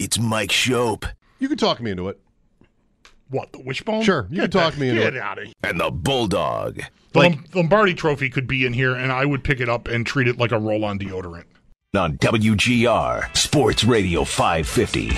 It's Mike Schopp. You can talk me into it. What, the wishbone? Sure, you can talk me into it. Get out of here. And the Bulldog. The Lombardi Trophy could be in here, and I would pick it up and treat it like a roll-on deodorant. On WGR, Sports Radio 550.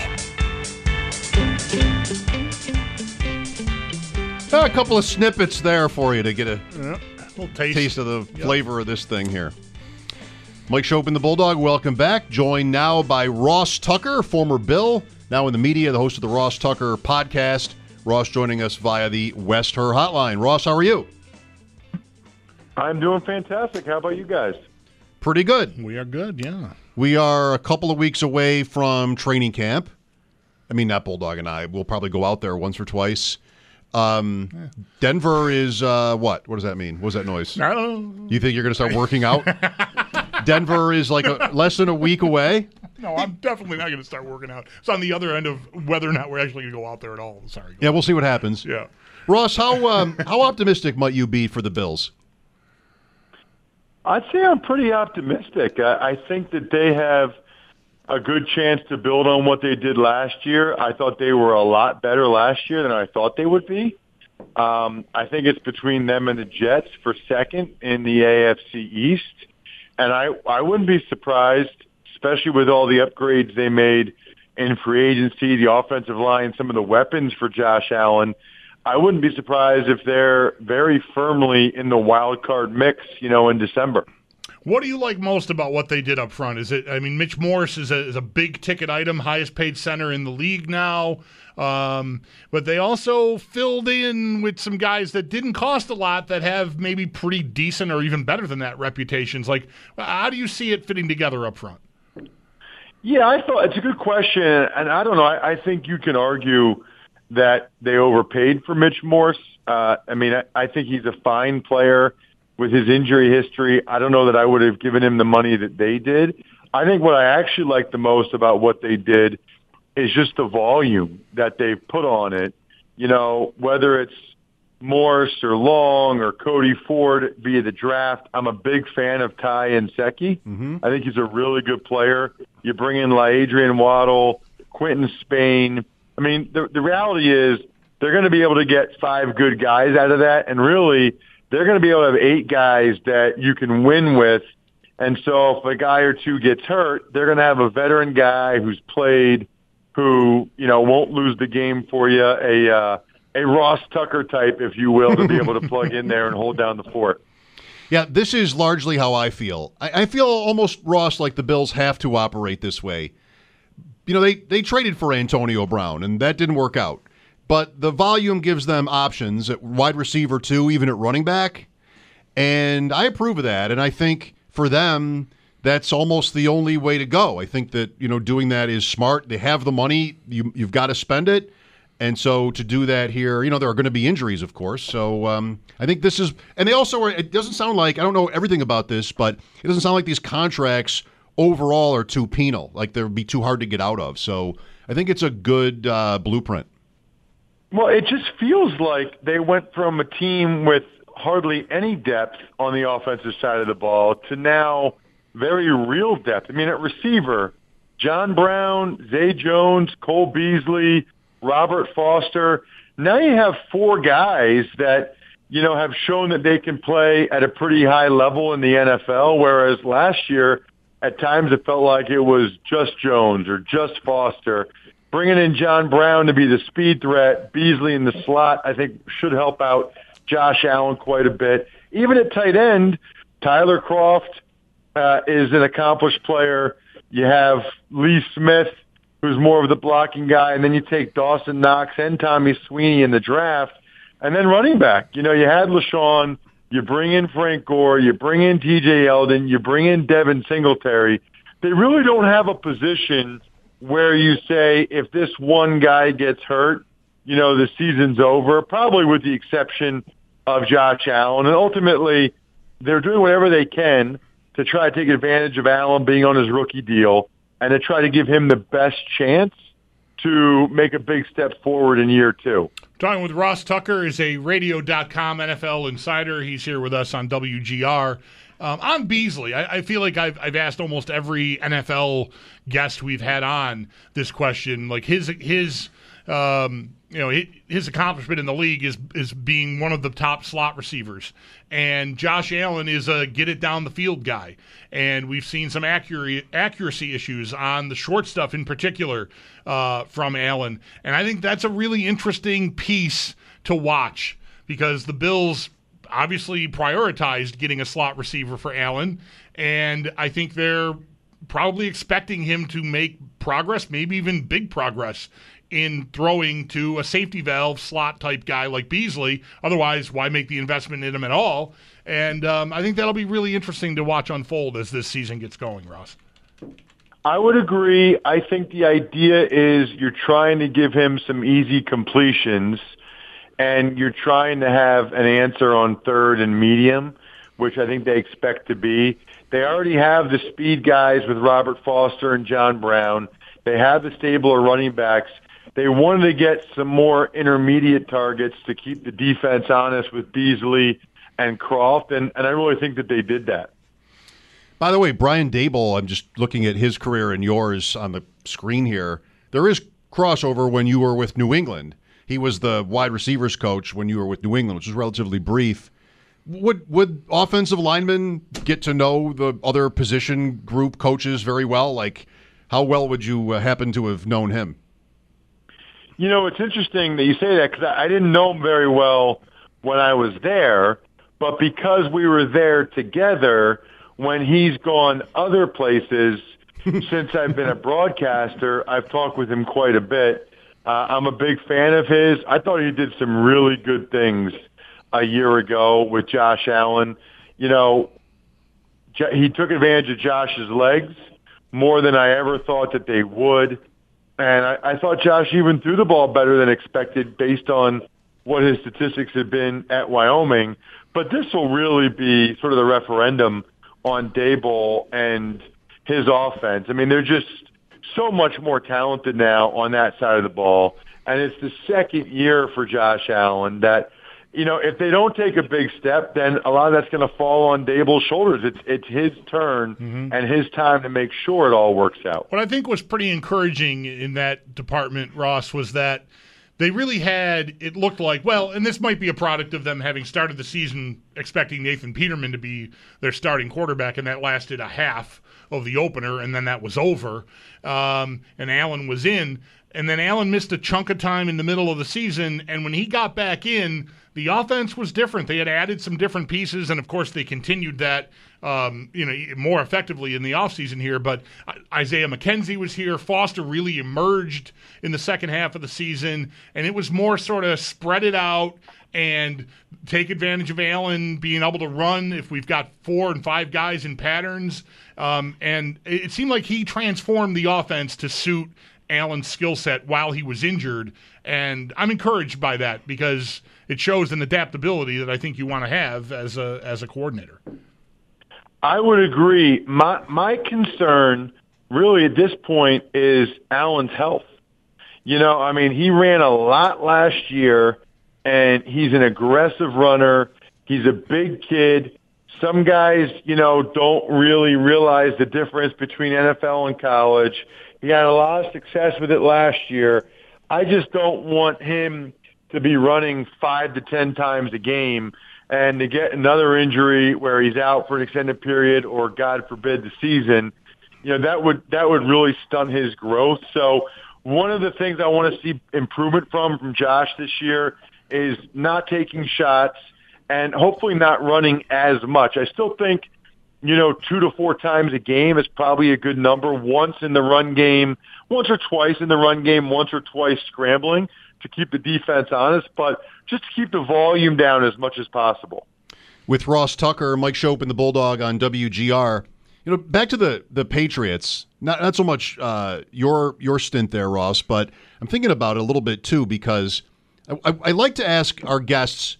A couple of snippets there for you to get a little taste of the flavor of this thing here. Mike Schopp and the Bulldog, welcome back. Joined now by Ross Tucker, former Bill, now in the media, the host of the Ross Tucker podcast. Ross joining us via the West Her hotline. Ross, how are you? I'm doing fantastic. How about you guys? Pretty good. We are good, yeah. We are a couple of weeks away from training camp. I mean, not Bulldog and I. We'll probably go out there once or twice. Denver is what? What does that mean? What's that noise? I don't know. You think you're going to start working out? Denver is like less than a week away. No, I'm definitely not going to start working out. It's on the other end of whether or not we're actually going to go out there at all. Sorry. Yeah, we'll see what happens. Yeah. Ross, how optimistic might you be for the Bills? I'd say I'm pretty optimistic. I think that they have a good chance to build on what they did last year. I thought they were a lot better last year than I thought they would be. I think it's between them and the Jets for second in the AFC East. And I wouldn't be surprised, especially with all the upgrades they made in free agency, the offensive line, some of the weapons for Josh Allen. I wouldn't be surprised if they're very firmly in the wild card mix, in December. What do you like most about what they did up front? Mitch Morse is a big ticket item, highest paid center in the league now. But they also filled in with some guys that didn't cost a lot that have maybe pretty decent or even better than that reputations. Like, how do you see it fitting together up front? Yeah, I thought it's a good question. And I don't know. I think you can argue that they overpaid for Mitch Morse. I think he's a fine player with his injury history. I don't know that I would have given him the money that they did. I think what I actually like the most about what they did is just the volume that they put on it. Whether it's Morse or Long or Cody Ford via the draft, I'm a big fan of Ty Nsekhe. Mm-hmm. I think he's a really good player. You bring in Adrian Waddle, Quentin Spain. I mean, the reality is they're going to be able to get 5 good guys out of that, and really they're going to be able to have 8 guys that you can win with. And so if a guy or two gets hurt, they're going to have a veteran guy who's played, who won't lose the game for you, a Ross Tucker type, if you will, to be able to plug in there and hold down the fort. Yeah, this is largely how I feel. I feel almost, Ross, like the Bills have to operate this way. They traded for Antonio Brown, and that didn't work out. But the volume gives them options at wide receiver too, even at running back. And I approve of that. And I think for them, that's almost the only way to go. I think that, doing that is smart. They have the money. You've got to spend it. And so to do that here, there are going to be injuries, of course. So I think this is – and they also – it doesn't sound like – I don't know everything about this, but it doesn't sound like these contracts overall are too penal, like they would be too hard to get out of. So I think it's a good blueprint. Well, it just feels like they went from a team with hardly any depth on the offensive side of the ball to now very real depth. I mean, at receiver, John Brown, Zay Jones, Cole Beasley, Robert Foster. Now you have 4 guys that, have shown that they can play at a pretty high level in the NFL, whereas last year at times it felt like it was just Jones or just Foster. Bringing in John Brown to be the speed threat, Beasley in the slot, I think should help out Josh Allen quite a bit. Even at tight end, Tyler Kroft is an accomplished player. You have Lee Smith, who's more of the blocking guy, and then you take Dawson Knox and Tommy Sweeney in the draft. And then running back, you had LaShawn, you bring in Frank Gore, you bring in TJ Yeldon, you bring in Devin Singletary. They really don't have a position where you say if this one guy gets hurt, the season's over, probably with the exception of Josh Allen. And ultimately, they're doing whatever they can to try to take advantage of Allen being on his rookie deal and to try to give him the best chance to make a big step forward in year 2. Talking with Ross Tucker is a Radio.com NFL insider. He's here with us on WGR. On Beasley, I feel like I've asked almost every NFL guest we've had on this question. Like his accomplishment in the league is being one of the top slot receivers, and Josh Allen is a get it down the field guy. And we've seen some accuracy issues on the short stuff in particular from Allen, and I think that's a really interesting piece to watch because the Bills obviously prioritized getting a slot receiver for Allen, and I think they're probably expecting him to make progress, maybe even big progress, in throwing to a safety valve slot type guy like Beasley. Otherwise, why make the investment in him at all? And I think that'll be really interesting to watch unfold as this season gets going, Ross. I would agree. I think the idea is you're trying to give him some easy completions, and you're trying to have an answer on third and medium, which I think they expect to be. They already have the speed guys with Robert Foster and John Brown. They have the stable of running backs. They wanted to get some more intermediate targets to keep the defense honest with Beasley and Croft, and I really think that they did that. By the way, Brian Daboll, I'm just looking at his career and yours on the screen here. There is crossover when you were with New England. He was the wide receivers coach when you were with New England, which was relatively brief. Would offensive linemen get to know the other position group coaches very well? Like, how well would you happen to have known him? You know, it's interesting that you say that because I didn't know him very well when I was there, but because we were there together, when he's gone other places since I've been a broadcaster, I've talked with him quite a bit. I'm a big fan of his. I thought he did some really good things a year ago with Josh Allen. You know, he took advantage of Josh's legs more than I ever thought that they would. And I thought Josh even threw the ball better than expected based on what his statistics have been at Wyoming. But this will really be sort of the referendum on Daboll and his offense. I mean, they're just so much more talented now on that side of the ball. And it's the second year for Josh Allen that, you know, if they don't take a big step, then a lot of that's going to fall on Daboll's shoulders. It's his turn and his time to make sure it all works out. What I think was pretty encouraging in that department, Ross, was that they really had, it looked like, well, and this might be a product of them having started the season expecting Nathan Peterman to be their starting quarterback, and that lasted a half of the opener, and then that was over, and Allen was in. And then Allen missed a chunk of time in the middle of the season, and when he got back in, the offense was different. They had added some different pieces, and of course they continued that more effectively in the offseason here. But Isaiah McKenzie was here. Foster really emerged in the second half of the season, and it was more sort of spread it out and take advantage of Allen being able to run if we've got 4 and 5 guys in patterns. And it seemed like he transformed the offense to suit Allen's skill set while he was injured, and I'm encouraged by that because it shows an adaptability that I think you want to have as a coordinator. I would agree. My concern really at this point is Allen's health. You know, I mean, he ran a lot last year, and he's an aggressive runner. He's a big kid. Some guys, you know, don't really realize the difference between NFL and college. He had a lot of success with it last year. I just don't want him to be running 5 to 10 times a game and to get another injury where he's out for an extended period or, God forbid, the season. You know, that would really stunt his growth. So one of the things I want to see improvement from Josh this year is not taking shots and hopefully not running as much. I still think, you know, 2 to 4 times a game is probably a good number. Once in the run game, once or twice in the run game, once or twice scrambling to keep the defense honest, but just to keep the volume down as much as possible. With Ross Tucker, Mike Shope, and the Bulldog on WGR. You know, back to the Patriots. Not so much your stint there, Ross, but I'm thinking about it a little bit too because I like to ask our guests,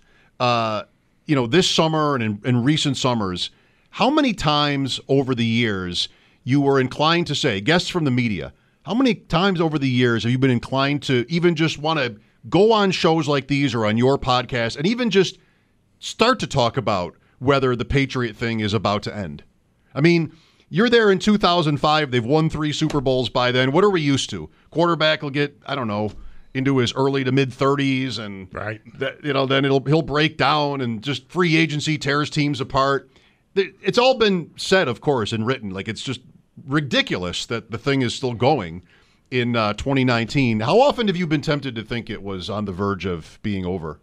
this summer and in recent summers, how many times over the years you were inclined to say, guests from the media, how many times over the years have you been inclined to even just want to go on shows like these or on your podcast and even just start to talk about whether the Patriot thing is about to end. I mean, you're there in 2005. They've won 3 Super Bowls by then. What are we used to? Quarterback will get, I don't know, into his early to mid 30s, and right. Then he'll break down, and just free agency tears teams apart. It's all been said, of course, and written. Like, it's just ridiculous that the thing is still going in 2019. How often have you been tempted to think it was on the verge of being over?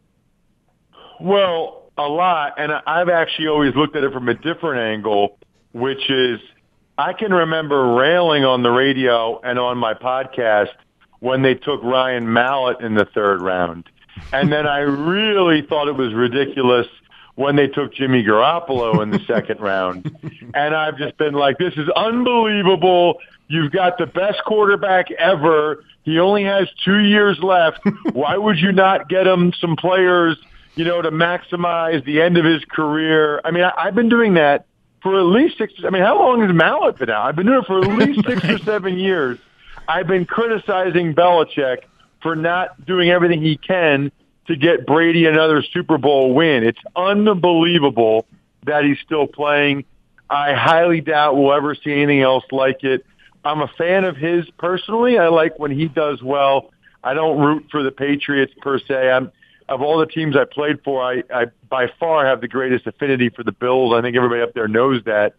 Well, a lot, and I've actually always looked at it from a different angle, which is I can remember railing on the radio and on my podcast when they took Ryan Mallett in the 3rd round. And then I really thought it was ridiculous when they took Jimmy Garoppolo in the 2nd round. And I've just been like, this is unbelievable. You've got the best quarterback ever. He only has 2 years left. Why would you not get him some players, to maximize the end of his career? I mean, I've been doing that for at least 6. I mean, how long has Mallett been out? I've been doing it for at least 6 or 7 years. I've been criticizing Belichick for not doing everything he can to get Brady another Super Bowl win. It's unbelievable that he's still playing. I highly doubt we'll ever see anything else like it. I'm a fan of his personally. I like when he does well. I don't root for the Patriots per se. Of all the teams I played for, I by far have the greatest affinity for the Bills. I think everybody up there knows that.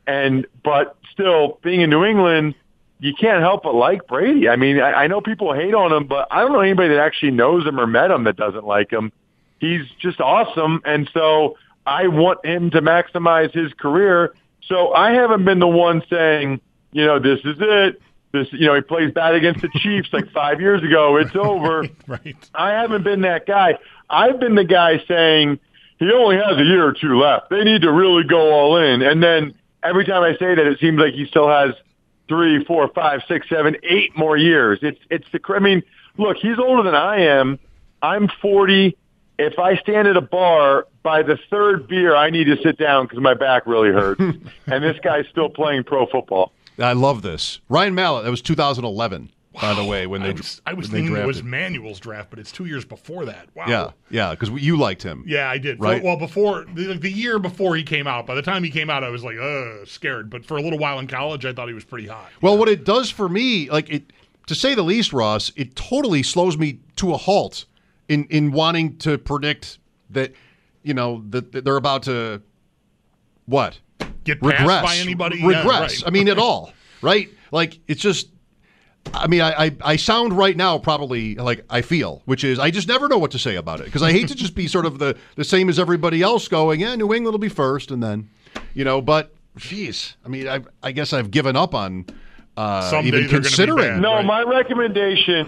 But still, being in New England, you can't help but like Brady. I mean, I know people hate on him, but I don't know anybody that actually knows him or met him that doesn't like him. He's just awesome, and so I want him to maximize his career. So I haven't been the one saying, this is it. He plays bad against the Chiefs like 5 years ago. It's over. Right. I haven't been that guy. I've been the guy saying he only has a year or 2 left. They need to really go all in. And then every time I say that, it seems like he still has 3, 4, 5, 6, 7, 8 more years. I mean, look, he's older than I am. I'm 40. If I stand at a bar, by the 3rd beer, I need to sit down because my back really hurts. And this guy's still playing pro football. I love this. Ryan Mallett, that was 2011, by the way, when I was thinking it was Manuel's draft, but it's 2 years before that. Wow. Yeah, because you liked him. Yeah, I did. Right? Well, before the year before he came out. By the time he came out, I was like, scared. But for a little while in college, I thought he was pretty hot. Well, what it does for me, to say the least, Ross, it totally slows me to a halt in wanting to predict that, that they're about to what? Get passed regress by anybody? Regress. Yeah, right. I mean, at all, right? Like, it's just, I mean, I sound right now probably like I feel, which is I just never know what to say about it because I hate to just be sort of the same as everybody else going, New England will be first, and then, but, geez, I mean, I guess I've given up on even considering. No, right? my recommendation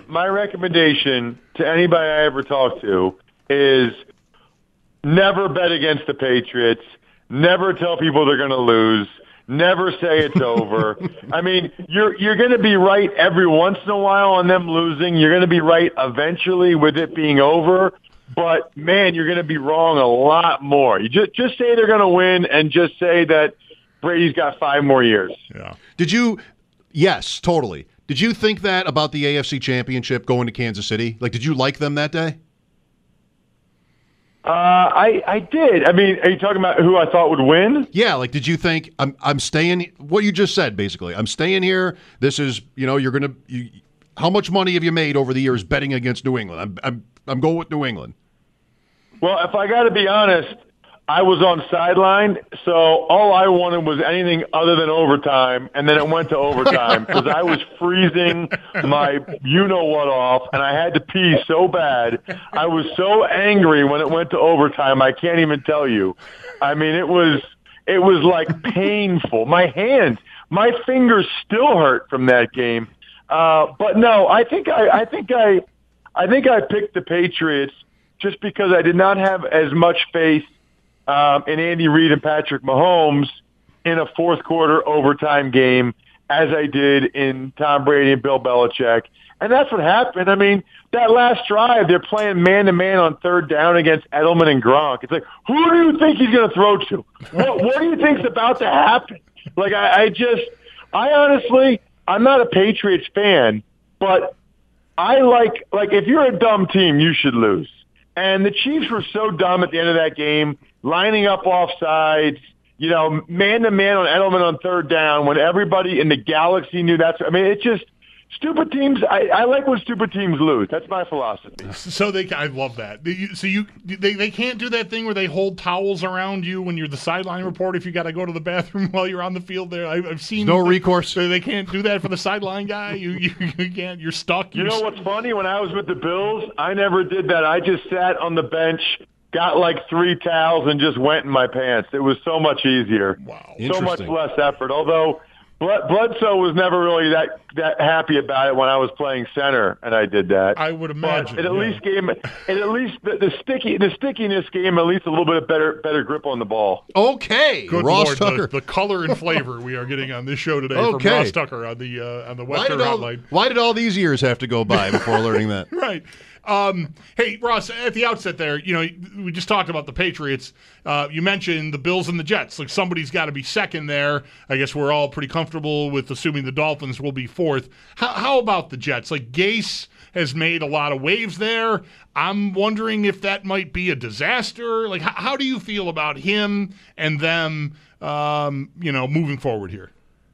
to anybody I ever talk to is never bet against the Patriots. Never tell people they're going to lose. Never say it's over. I mean, you're going to be right every once in a while on them losing. You're going to be right eventually with it being over. But, man, you're going to be wrong a lot more. You just say they're going to win and just say that Brady's got 5 more years. Yeah. Yes, totally. Did you think that about the AFC Championship going to Kansas City? Like, did you like them that day? I did. I mean, are you talking about who I thought would win? Yeah, like, did you think I'm staying? What you just said, basically, I'm staying here. This is, you're gonna. How much money have you made over the years betting against New England? I'm going with New England. Well, if I got to be honest, I was on sideline, so all I wanted was anything other than overtime, and then it went to overtime because I was freezing my you-know-what off, and I had to pee so bad. I was so angry when it went to overtime, I can't even tell you. I mean, it was like painful. My fingers still hurt from that game. But no, I think I picked the Patriots just because I did not have as much faith in Andy Reid and Patrick Mahomes in a fourth quarter overtime game as I did in Tom Brady and Bill Belichick. And that's what happened. I mean, that last drive, they're playing man-to-man on 3rd down against Edelman and Gronk. It's like, who do you think he's going to throw to? What do you think's about to happen? Like, I honestly, I'm not a Patriots fan, but I like if you're a dumb team, you should lose. And the Chiefs were so dumb at the end of that game, lining up offsides, man-to-man on Edelman on third down when everybody in the galaxy knew that's – I mean, it's just – stupid teams. I like when stupid teams lose. That's my philosophy. So I love that. They can't do that thing where they hold towels around you when you're the sideline reporter if you got to go to the bathroom while you're on the field. There, I've seen no recourse. They can't do that for the sideline guy. You can't. You're stuck. You know what's funny? When I was with the Bills, I never did that. I just sat on the bench, got like 3 towels, and just went in my pants. It was so much easier. Wow. So much less effort. Although Bledsoe was never really that happy about it when I was playing center, and I did that. I would imagine. But the stickiness gave him at least a little bit of better grip on the ball. Okay, Good Ross Lord, Tucker. The color and flavor we are getting on this show today from Ross Tucker on the Western Hotline. Why did all these years have to go by before learning that? Right. Hey, Ross, at the outset there, we just talked about the Patriots. You mentioned the Bills and the Jets. Like, somebody's got to be second there. I guess we're all pretty comfortable with assuming the Dolphins will be fourth. How about the Jets? Like, Gase has made a lot of waves there. I'm wondering if that might be a disaster. Like, how do you feel about him and them, moving forward here?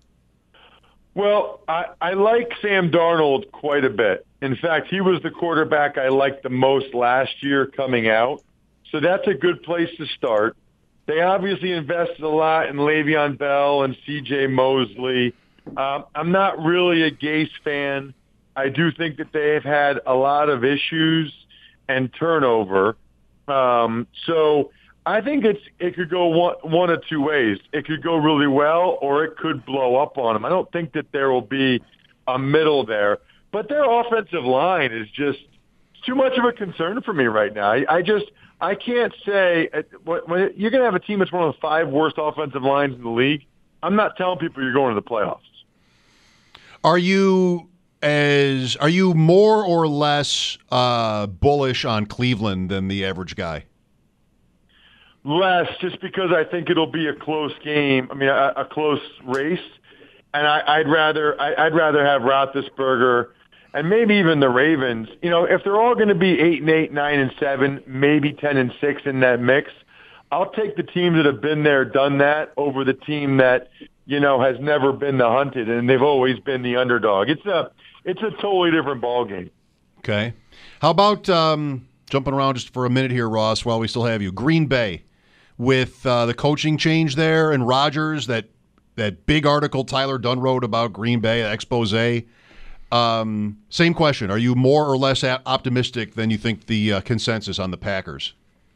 Well, I like Sam Darnold quite a bit. In fact, he was the quarterback I liked the most last year coming out. So that's a good place to start. They obviously invested a lot in Le'Veon Bell and C.J. Mosley. I'm not really a Gase fan. I do think that they have had a lot of issues and turnover. So I think it could go one of two ways. It could go really well, or it could blow up on them. I don't think that there will be a middle there. But their offensive line is just too much of a concern for me right now. I can't say when you're going to have a team that's one of the 5 worst offensive lines in the league. I'm not telling people you're going to the playoffs. Are you more or less bullish on Cleveland than the average guy? Less, just because I think it'll be a close game. I mean, a close race, and I'd rather have Roethlisberger and maybe even the Ravens. If they're all going to be 8-8, 9-7, maybe 10-6 in that mix, I'll take the teams that have been there, done that, over the team that has never been the hunted, and they've always been the underdog. It's a totally different ball game. Okay, how about jumping around just for a minute here, Ross, while we still have you? Green Bay, with the coaching change there and Rodgers, that big article Tyler Dunn wrote about Green Bay, expose. Same question. Are you more or less optimistic than you think the consensus on the Packers?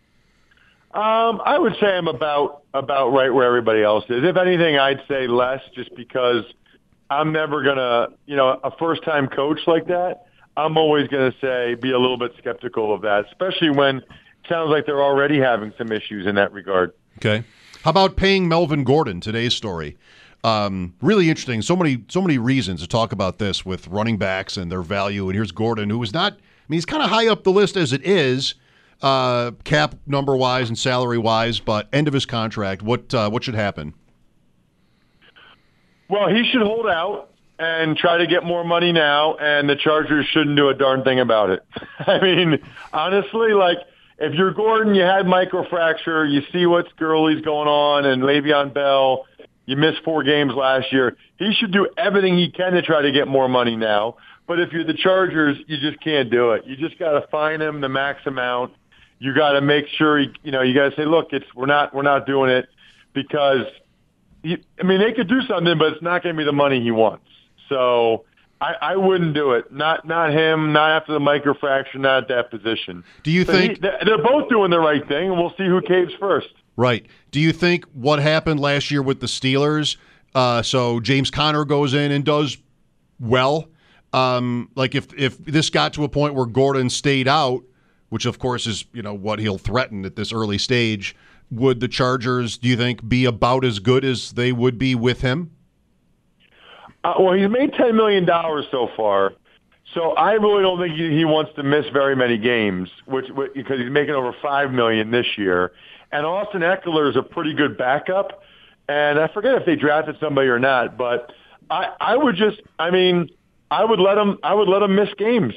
I would say I'm about right where everybody else is. If anything, I'd say less, just because I'm never going to, a first-time coach like that, I'm always going to be a little bit skeptical of that, especially when it sounds like they're already having some issues in that regard. Okay. How about paying Melvin Gordon, today's story? Really interesting. So many reasons to talk about this with running backs and their value. And here's Gordon, who is not, he's kind of high up the list as it is, cap number-wise and salary-wise, but end of his contract. What should happen? Well, he should hold out and try to get more money now, and the Chargers shouldn't do a darn thing about it. I mean, honestly, if you're Gordon, you had microfracture, you see what's Gurley's going on, and Le'Veon Bell, you missed 4 games last year. He should do everything he can to try to get more money now. But if you're the Chargers, you just can't do it. You just got to fine him the max amount. You got to make sure you got to say, look, we're not doing it, because they could do something, but it's not going to be the money he wants. So I wouldn't do it. Not him. Not after the microfracture. Not at that position. Do you think they're both doing the right thing, and we'll see who caves first? Right. Do you think what happened last year with the Steelers? So James Conner goes in and does well. If this got to a point where Gordon stayed out, which of course is what he'll threaten at this early stage, would the Chargers, do you think, be about as good as they would be with him? Well, he's made $10 million so far, so I really don't think he wants to miss very many games, because he's making over $5 million this year. And Austin Eckler is a pretty good backup, and I forget if they drafted somebody or not, but I would let him miss games.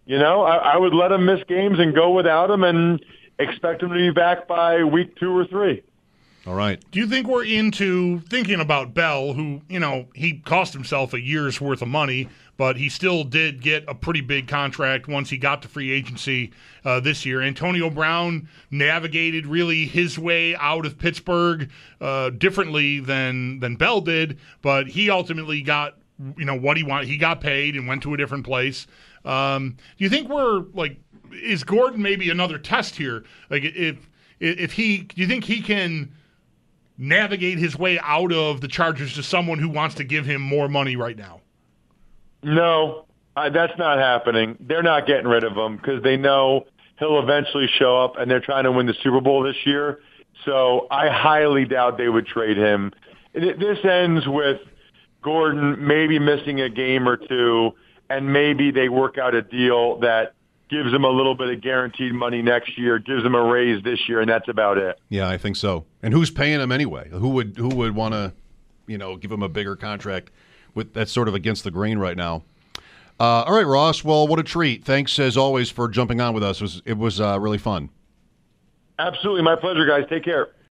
I would let him miss games and go without him and expect him to be back by week 2 or 3. All right. Do you think we're into thinking about Bell, who, he cost himself a year's worth of money, but he still did get a pretty big contract once he got to free agency this year. Antonio Brown navigated really his way out of Pittsburgh differently than Bell did, but he ultimately got what he wanted. He got paid and went to a different place. Do you think is Gordon maybe another test here? Like do you think he can navigate his way out of the Chargers to someone who wants to give him more money right now? No, that's not happening. They're not getting rid of him because they know he'll eventually show up, and they're trying to win the Super Bowl this year. So I highly doubt they would trade him. This ends with Gordon maybe missing a game or two, and maybe they work out a deal that gives him a little bit of guaranteed money next year, gives him a raise this year, and that's about it. Yeah, I think so. And who's paying him anyway? Who would want to, give him a bigger contract? That's sort of against the grain right now. All right, Ross. Well, what a treat. Thanks, as always, for jumping on with us. It was really fun. Absolutely. My pleasure, guys. Take care.